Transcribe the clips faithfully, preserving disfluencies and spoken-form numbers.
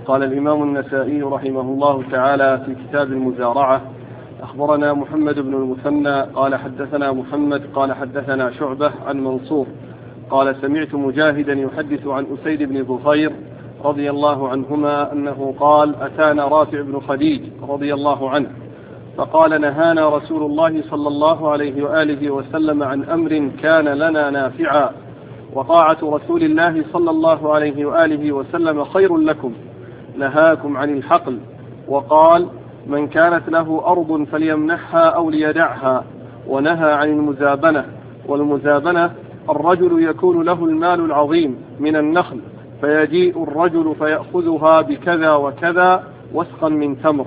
قال الإمام النسائي رحمه الله تعالى في كتاب المزارعة: أخبرنا محمد بن المثنى قال حدثنا محمد قال حدثنا شعبة عن منصور قال سمعت مجاهدا يحدث عن أسيد بن ظفير رضي الله عنهما أنه قال: أتانا رافع بن خديج رضي الله عنه فقال: نهانا رسول الله صلى الله عليه وآله وسلم عن أمر كان لنا نافعا، وطاعة رسول الله صلى الله عليه وآله وسلم خير لكم، نهاكم عن الحقل، وقال: من كانت له أرض فليمنحها أو ليدعها، ونهى عن المزابنة. والمزابنة الرجل يكون له المال العظيم من النخل فيجيء الرجل فيأخذها بكذا وكذا وسقا من تمر.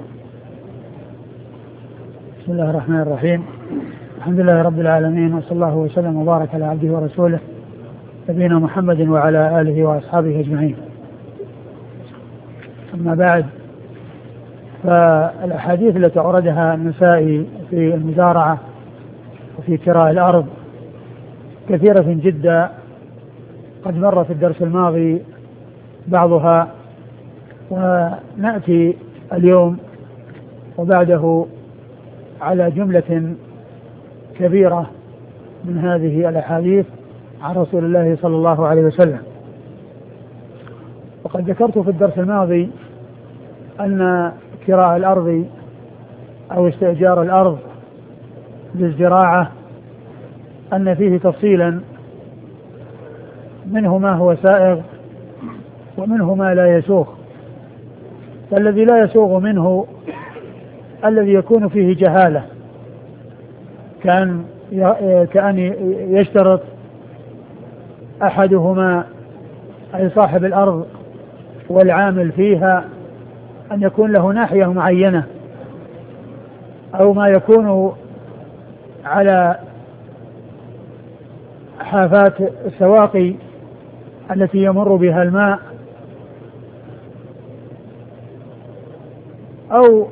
بسم الله الرحمن الرحيم. الحمد لله رب العالمين، وصلى الله وسلم وبارك على عبده ورسوله نبينا محمد وعلى آله وأصحابه أجمعين. أما بعد، فالأحاديث التي أوردها النسائي في المزارعة وفي كراء الأرض كثيرة جدا، قد مر في الدرس الماضي بعضها، ونأتي اليوم وبعده على جملة كبيرة من هذه الأحاديث عن رسول الله صلى الله عليه وسلم. وقد ذكرت في الدرس الماضي أن كراء الأرض أو استئجار الأرض للزراعة أن فيه تفصيلا، منه ما هو سائغ ومنه ما لا يسوغ. فالذي لا يسوغ منه الذي يكون فيه جهالة، كان كأن يشترط أحدهما أي صاحب الأرض والعامل فيها أن يكون له ناحية معينة، أو ما يكون على حافات السواقي التي يمر بها الماء، أو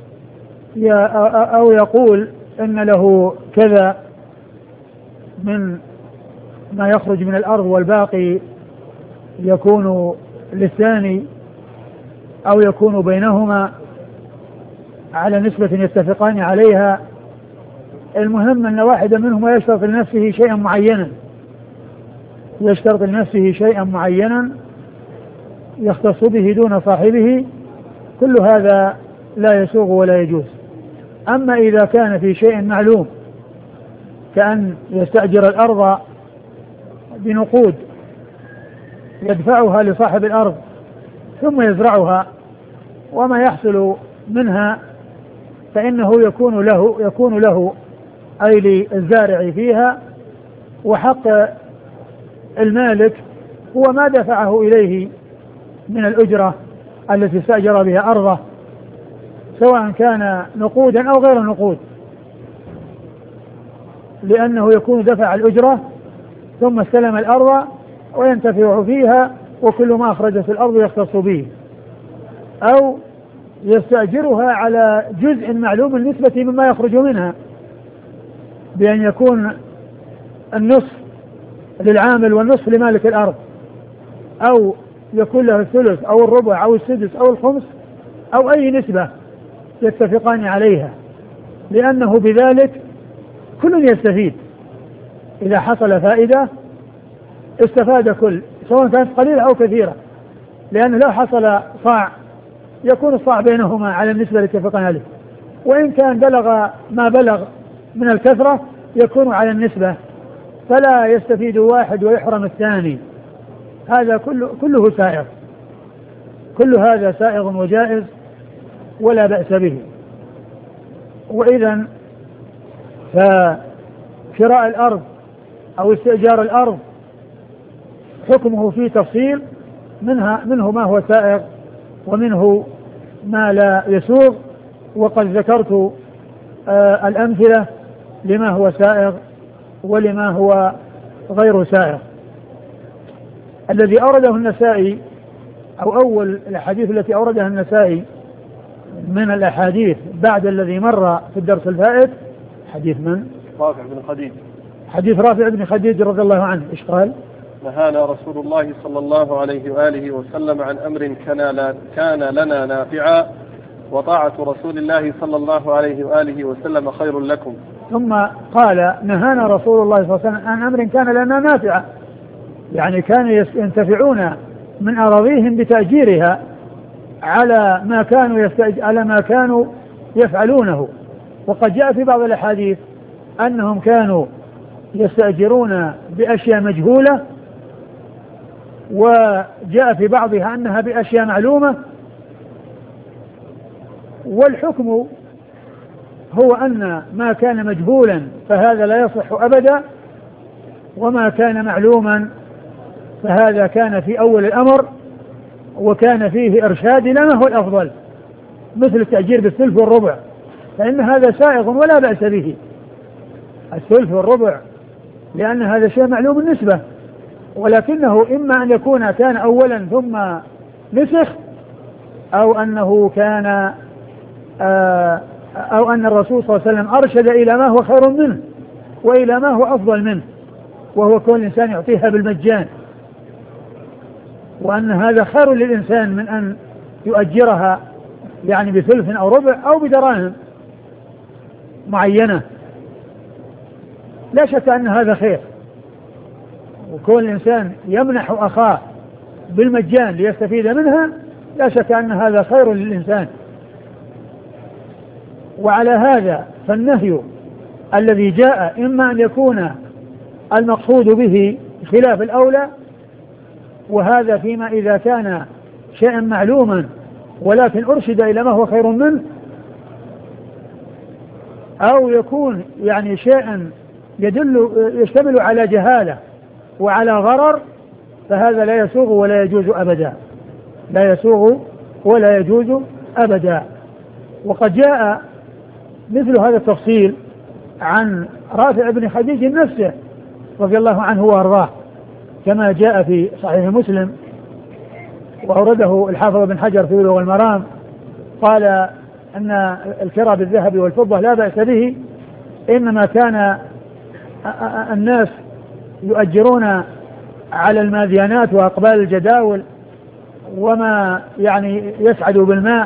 أو يقول إن له كذا من ما يخرج من الأرض والباقي يكون للثاني، أو يكون بينهما على نسبة يتفقان عليها. المهم أن واحدا منهما يشترط لنفسه شيئا معينا يشترط لنفسه شيئا معينا يختص به دون صاحبه، كل هذا لا يسوغ ولا يجوز. أما إذا كان في شيء معلوم، كأن يستأجر الأرض بنقود يدفعها لصاحب الأرض ثم يزرعها، وما يحصل منها فإنه يكون له يكون له أي للزارع فيها، وحق المالك هو ما دفعه إليه من الأجرة التي استأجر بها أرضه، سواء كان نقودا أو غير نقود، لأنه يكون دفع الأجرة ثم استلم الأرض وينتفع فيها، وكل ما أخرجت الأرض يختص به، أو يستأجرها على جزء معلوم النسبة مما يخرج منها، بأن يكون النصف للعامل والنصف لمالك الأرض، أو يكون له الثلث أو الربع أو السدس أو الخمس أو أي نسبة يتفقان عليها، لأنه بذلك كل يستفيد. إذا حصل فائدة استفاد كل، سواء كانت قليلة أو كثيرة، لأنه لو حصل صاع يكون الصاع بينهما على النسبة التي اتفقان عليه، وإن كان بلغ ما بلغ من الكثرة يكون على النسبة، فلا يستفيد واحد ويحرم الثاني. هذا كله, كله سائغ، كل هذا سائغ وجائز ولا بأس به. وإذن فشراء الأرض أو استئجار الأرض حكمه فيه تفصيل، منها منه ما هو سائغ ومنه ما لا يسوغ، وقد ذكرت آه الأمثلة لما هو سائغ ولما هو غير سائغ. الذي أورده النسائي أو أول الأحاديث التي أوردها النسائي من الأحاديث بعد الذي مر في الدرس الفائت حديث من؟ رافع بن خديج، حديث رافع بن خديج رضي الله عنه. إيش قال؟ نهانا رسول الله صلى الله عليه وآله وسلم عن أمر كان, كان لنا نافعا وطاعة رسول الله صلى الله عليه وآله وسلم خير لكم. ثم قال نهانا رسول الله صلى الله عليه وسلم عن أمر كان لنا نافعا، يعني كانوا ينتفعون من أراضيهم بتأجيرها على ما كانوا يستأج... على ما كانوا يفعلونه. وقد جاء في بعض الأحاديث أنهم كانوا يستأجرون بأشياء مجهولة، وجاء في بعضها أنها بأشياء معلومة. والحكم هو أن ما كان مجهولا فهذا لا يصح أبدا، وما كان معلوما فهذا كان في أول الأمر وكان فيه إرشاد لما هو الأفضل، مثل التأجير بالثلث والربع، فإن هذا سائغ ولا بأس به، الثلث والربع، لأن هذا شيء معلوم النسبة، ولكنه إما أن يكون كان أولا ثم نسخ، أو أنه كان آه أو أن الرسول صلى الله عليه وسلم أرشد إلى ما هو خير منه وإلى ما هو أفضل منه، وهو كون الإنسان يعطيها بالمجان، وأن هذا خير للإنسان من أن يؤجرها يعني بثلث أو ربع أو بدراهم معينة. لا شك أن هذا خير، وكون الإنسان يمنح أخاه بالمجان ليستفيد منها لا شك أن هذا خير للإنسان. وعلى هذا فالنهي الذي جاء إما أن يكون المقصود به خلاف الأولى، وهذا فيما إذا كان شيئا معلوما ولكن أرشد إلى ما هو خير منه، أو يكون يعني شيئا يدل يشتمل على جهالة وعلى غرر، فهذا لا يسوغ ولا يجوز أبدا، لا يسوغ ولا يجوز أبدا. وقد جاء مثل هذا التفصيل عن رافع بن خديج نفسه رضي الله عنه وارضاه، كما جاء في صحيح مسلم وأورده الحافظ بن حجر في بلوغ المرام، قال أن الكرى بالذهب والفضة لا بأس به، إنما كان الناس يؤجرون على الماديانات وأقبال الجداول وما يعني يسعد بالماء،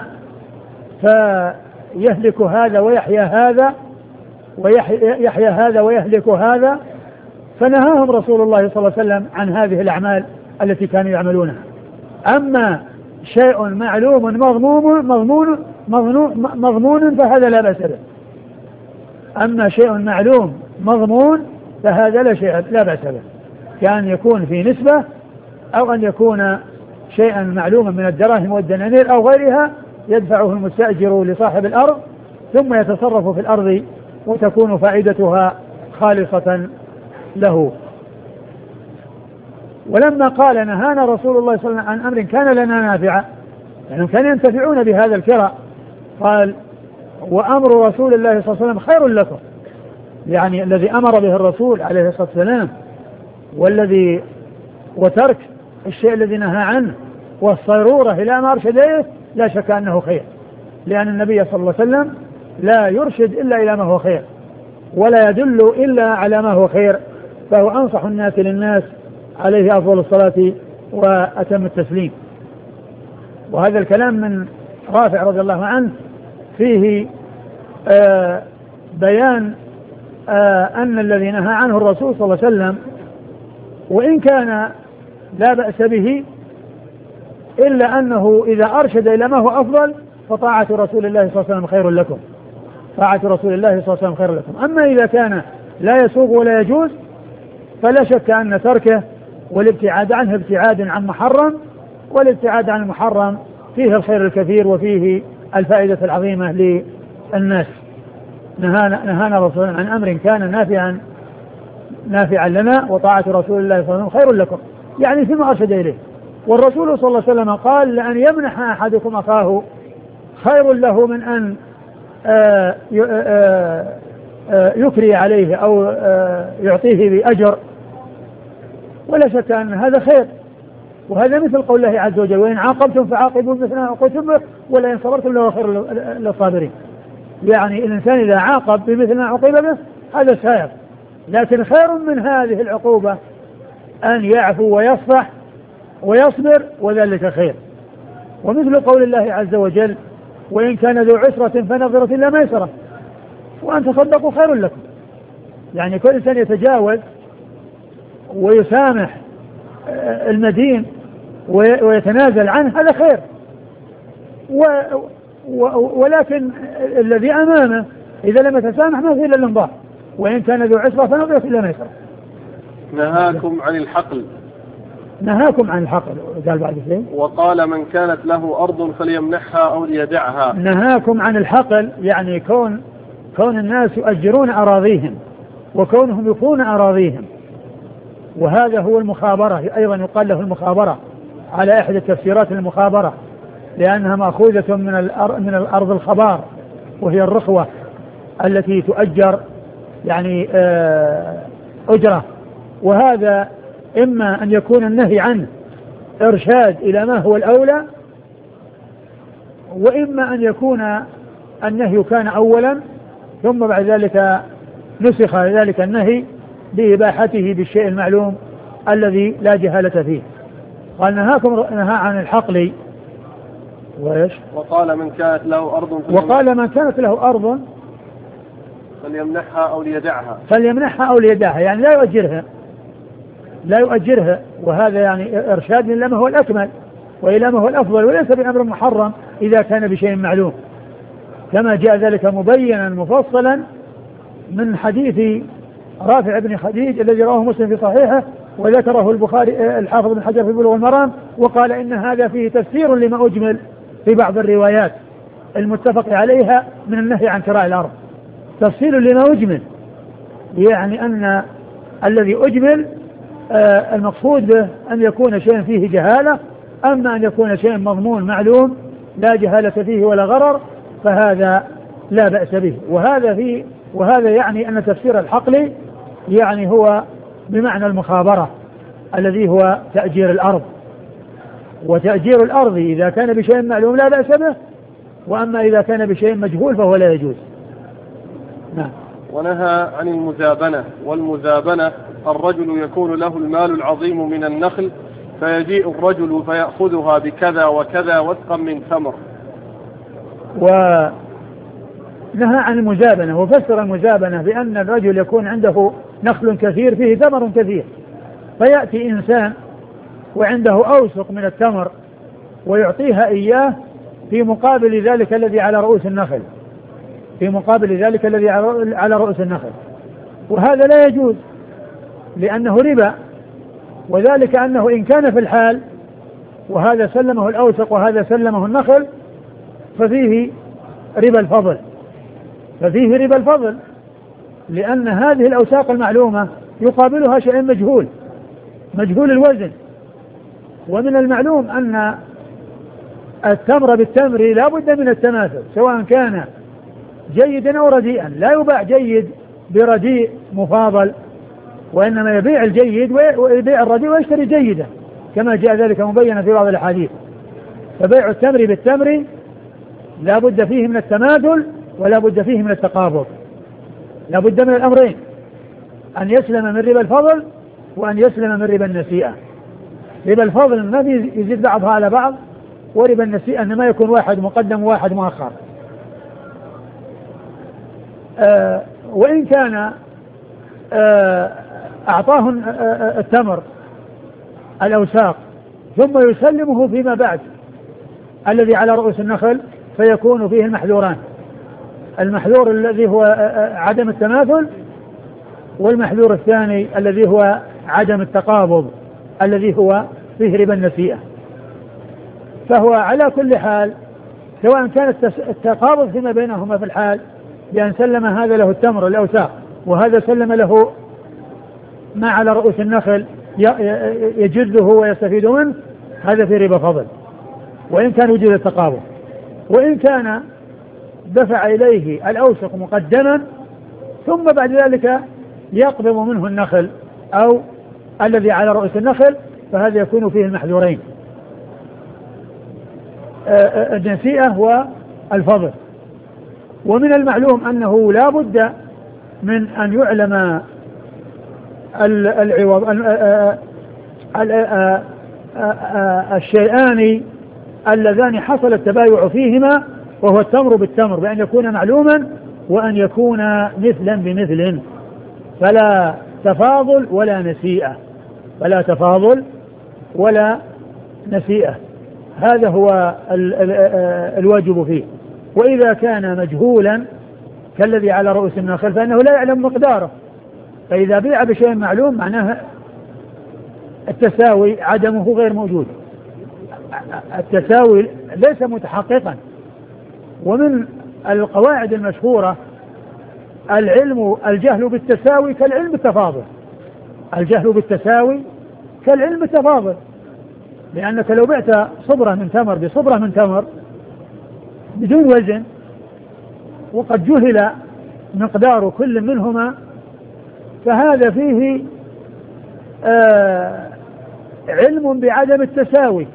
فيهلك هذا ويحيا هذا ويحيا هذا ويهلك هذا، فنهاهم رسول الله صلى الله عليه وسلم عن هذه الأعمال التي كانوا يعملونها. أما شيء معلوم مضمون مضمون مضمون, مضمون فهذا لا بأس به. أما شيء معلوم مضمون فهذا لا شيء لا بأس به، كان يكون في نسبة أو أن يكون شيئا معلوما من الدراهم والدنانير أو غيرها يدفعه المستأجر لصاحب الأرض ثم يتصرف في الأرض وتكون فائدتها خالصة له. ولما قال نهانا رسول الله صلى الله عليه وسلم عن أمر كان لنا نافعا، لأنهم كانوا ينتفعون بهذا الكرة، قال وأمر رسول الله صلى الله عليه وسلم خير لكم، يعني الذي أمر به الرسول عليه الصلاة والسلام والذي وترك الشيء الذي نهى عنه والصيرورة إلى ما أرشد إليه لا شك أنه خير، لأن النبي صلى الله عليه وسلم لا يرشد إلا إلى ما هو خير ولا يدل إلا على ما هو خير، فهو أنصح الناس للناس عليه أفضل الصلاة وأتم التسليم. وهذا الكلام من رافع رضي الله عنه فيه آه بيان آه أن الذي نهى عنه الرسول صلى الله عليه وسلم وإن كان لا بأس به إلا أنه إذا أرشد إلى ما هو أفضل فطاعة رسول الله صلى الله عليه وسلم خير لكم، طاعة رسول الله صلى الله عليه وسلم خير لكم. أما إذا كان لا يسوغ ولا يجوز فلا شك أن تركه والابتعاد عنه ابتعاد عن محرم، والابتعاد عن المحرم فيه الخير الكثير وفيه الفائدة العظيمة للناس. نهانا, نهانا رسول عن أمر كان نافعا نافعا لنا وطاعة رسول الله صلى الله عليه وسلم خير لكم، يعني فيما أرشد إليه. والرسول صلى الله عليه وسلم قال لأن يمنح أحدكم أخاه خير له من أن آآ آآ آآ يكري عليه أو يعطيه بأجر، ولا شك أن هذا خير. وهذا مثل قول الله عز وجل وإن عاقبتم فعاقبوا مثل ما عوقبتم به ولئن صبرتم لهو خير للصابرين، يعني الإنسان إذا عاقب بمثل ما عوقب به هذا سائر، لكن خير من هذه العقوبة أن يعفو ويصفح ويصبر وذلك خير. ومثل قول الله عز وجل وإن كان ذو عسرة فنظرة إلى ميسرة وأن تصدقوا خير لكم. يعني كل إنسان يتجاوز ويسامح المدين ويتنازل عنه هذا خير، ولكن الذي أمامه إذا لم يتسامح ما فيه إلا الانضاء. وإن كان ذو عسرة فنظرة إلى ميسرة. نهاكم عن الحقل نهاكم عن الحقل قال بعد شيء وقال من كانت له أرض فليمنحها أو ليدعها. نهاكم عن الحقل يعني كون كون الناس يؤجرون أراضيهم وكونهم يفون أراضيهم، وهذا هو المخابرة، أيضا يقال له المخابرة على إحدى التفسيرات المخابرة، لأنها مأخوذة من الأرض من الأرض الخبار وهي الرخوة التي تؤجر يعني أجرة. وهذا إما أن يكون النهي عنه إرشاد إلى ما هو الأولى، وإما أن يكون النهي كان أولا ثم بعد ذلك نسخ ذلك النهي بإباحته بالشيء المعلوم الذي لا جهالة فيه. قال نهاكم نهى عن الحقل وإيش وقال من كانت له أرض وقال من كانت له أرض فليمنحها أو ليدعها فليمنحها أو ليدعها، يعني لا يؤجرها لا يؤجرها وهذا يعني إرشاد إلى ما هو الأكمل وإلى ما هو الأفضل، وليس بأمر محرم إذا كان بشيء معلوم، كما جاء ذلك مبينا مفصلا من حديث رافع بن خديج الذي رواه مسلم في صحيحه وذكره البخاري الحافظ بن حجر في بلوغ المرام، وقال إن هذا فيه تفسير لما أجمل في بعض الروايات المتفق عليها من النهي عن كراء الأرض، تفسير لما أجمل، يعني أن الذي أجمل آه المقصود به أن يكون شيء فيه جهالة، أما أن يكون شيء مضمون معلوم لا جهالة فيه ولا غرر فهذا لا بأس به. وهذا فيه وهذا يعني أن تفسير الحقل يعني هو بمعنى المخابرة الذي هو تأجير الأرض، وتأجير الأرض إذا كان بشيء معلوم لا بأس به، وأما إذا كان بشيء مجهول فهو لا يجوز. نعم. ونهى عن المزابنة، والمزابنة الرجل يكون له المال العظيم من النخل فيجيء الرجل فيأخذها بكذا وكذا وثقا من ثمر. ونهى عن المزابنة وفسر المزابنة بأن الرجل يكون عنده نخل كثير فيه ثمر كثير، فيأتي إنسان وعنده أوسق من التمر ويعطيها إياه في مقابل ذلك الذي على رؤوس النخل في مقابل ذلك الذي على رؤوس النخل وهذا لا يجوز لأنه ربا، وذلك أنه إن كان في الحال وهذا سلمه الأوسق وهذا سلمه النخل ففيه ربا الفضل ففيه ربا الفضل لأن هذه الأوساق المعلومة يقابلها شيء مجهول مجهول الوزن، ومن المعلوم أن التمر بالتمر لا بد من التماثل سواء كان جيدا أو رديئا، لا يباع جيد برديء مفاضل، وإنما يبيع الجيد ويبيع الرديء ويشتري جيدا كما جاء ذلك مبينا في بعض الأحاديث. فبيع التمر بالتمر لا بد فيه من التماثل ولا بد فيه من التقابض، لا بد من الأمرين، أن يسلم من ربا الفضل وأن يسلم من ربا النسيئة. ربا الفضل ما يزيد بعضها على بعض، وربا النسيئة إنما يكون واحد مقدم وواحد مؤخر. آه وإن كان آه أعطاه آه التمر الأوساق ثم يسلمه فيما بعد الذي على رؤوس النخل فيكون فيه المحذوران، المحذور الذي هو آه عدم التماثل، والمحذور الثاني الذي هو عدم التقابض الذي هو فيه ربا النسيئة. فهو على كل حال سواء كان التقابض فيما بينهما في الحال بأن سلم هذا له التمر الأوساق وهذا سلم له ما على رؤوس النخل يجده ويستفيد منه، هذا في ربا فضل وإن كان وجد التقابض. وإن كان دفع إليه الأوسق مقدما ثم بعد ذلك يقبض منه النخل أو الذي على رؤوس النخل فهذا يكون فيه المحذورين النسيئة والفضل. ومن المعلوم أنه لا بد من أن يعلم العوض الشيئان اللذان حصل التبايع فيهما، وهو التمر بالتمر، بأن يكون معلوما وأن يكون مثلا بمثل، فلا تفاضل ولا نسيئة، فلا تفاضل ولا نسيئة. هذا هو ال ال الواجب فيه. وإذا كان مجهولا كالذي على رؤوس النخل فإنه لا يعلم مقداره، فإذا بيع بشيء معلوم معناه التساوي عدمه غير موجود، التساوي ليس متحققا. ومن القواعد المشهورة العلم الجهل بالتساوي كالعلم بالتفاضل، الجهل بالتساوي كالعلم بالتفاضل، لأنك لو بعت صبرة من تمر بصبرة من تمر بدون وزن وقد جهل مقدار كل منهما فهذا فيه آه علم بعدم التساوي،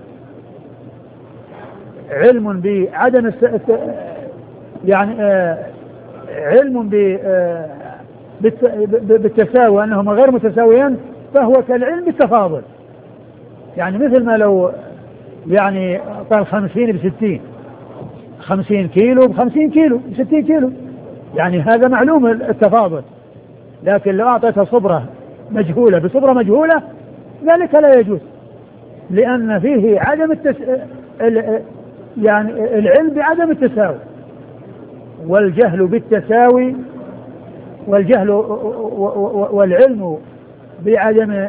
علم بعدم الس... يعني آه علم ب... آه بالت... بالتساوي أنهما غير متساويان، فهو كالعلم بالتفاضل. يعني مثل ما لو يعني قال خمسين بستين، خمسين كيلو بخمسين كيلو بستين كيلو، يعني هذا معلوم التفاضل. لكن لو أعطيتها صبرة مجهولة بصبرة مجهولة ذلك لا يجوز، لأن فيه عدم التس... يعني العلم بعدم التساوي، والجهل بالتساوي، والجهل والعلم بعدم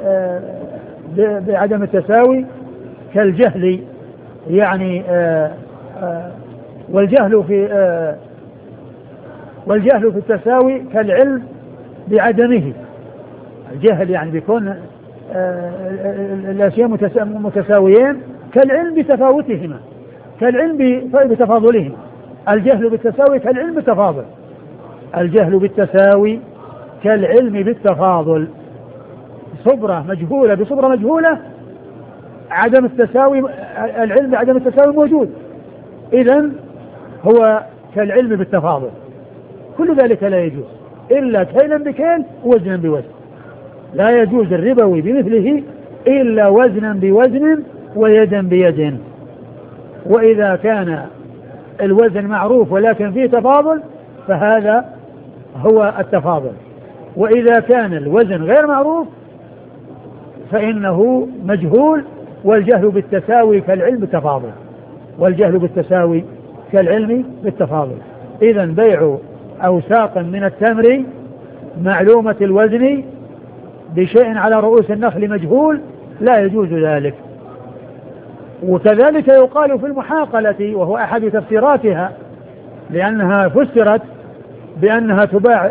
بعدم التساوي كالجهل، يعني والجهل في والجهل في التساوي كالعلم بعدمه. الجهل يعني بيكون الأشياء متساويين كالعلم بتفاوتهما، كالعلم بتفاضلهما. الجهل بالتساوي كالعلم بالتفاضل، الجهل بالتساوي كالعلم بالتفاضل. صبرة مجهولة بصبرة مجهولة عدم التساوي، العلم بعدم التساوي موجود، إذن هو كالعلم بالتفاضل. كل ذلك لا يجوز إلا كيلا بكيل وزنا بوزن، لا يجوز الربوي بمثله إلا وزنا بوزن ويدا بيد. وإذا كان الوزن معروف ولكن فيه تفاضل فهذا هو التفاضل، وإذا كان الوزن غير معروف فإنه مجهول، والجهل بالتساوي كالعلم بالتفاضل، والجهل بالتساوي كالعلم بالتفاضل. إذن بيع أوساق من التمر معلومة الوزن بشيء على رؤوس النخل مجهول لا يجوز ذلك. وكذلك يقال في المحاقلة، وهو أحد تفسيراتها، لأنها فسرت بأنها تباع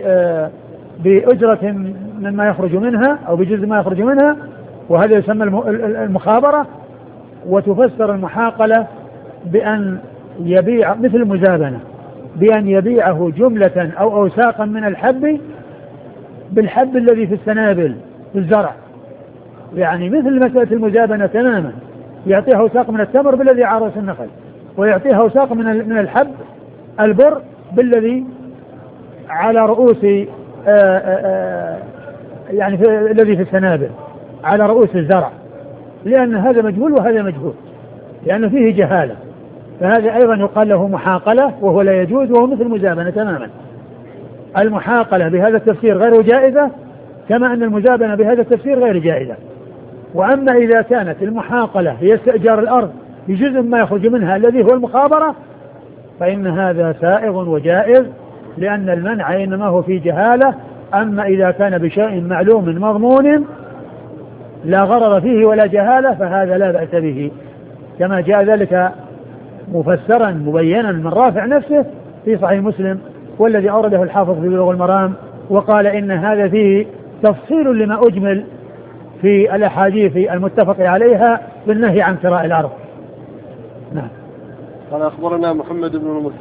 بأجرة مما يخرج منها أو بجزء ما يخرج منها، وهذا يسمى المخابرة. وتفسر المحاقلة بأن يبيع مثل المزابنة، بأن يبيعه جملة أو أوساقا من الحب بالحب الذي في السنابل في الزرع، يعني مثل مسألة المزابنة تماما، يعطيها أوساق من التمر بالذي على رأس النخل، ويعطيها أوساق من من الحب البر بالذي على رؤوس آآ آآ يعني في الذي في السنابل على رؤوس الزرع، لأن هذا مجهول وهذا مجهول، لأنه فيه جهالة. فهذا أيضا يقال له محاقلة، وهو لا يجوز، وهو مثل المزابنة تماما. المحاقلة بهذا التفسير غير جائزة، كما أن المزابنة بهذا التفسير غير جائزة. وأما إذا كانت المحاقلة هي استئجار الأرض بجزء ما يخرج منها الذي هو المخابرة فإن هذا سائغ وجائز، لأن المنع إنما هو في جهالة. أما إذا كان بشيء معلوم مضمون لا غرر فيه ولا جهالة فهذا لا بأس به، كما جاء ذلك مفسرا مبينا من رافع نفسه في صحيح مسلم، والذي أورده الحافظ في بلوغ المرام، وقال إن هذا فيه تفصيل لما أجمل في الأحاديث المتفق عليها بالنهي عن كراء الأرض. نعم. قال أخبرنا محمد بن المثنى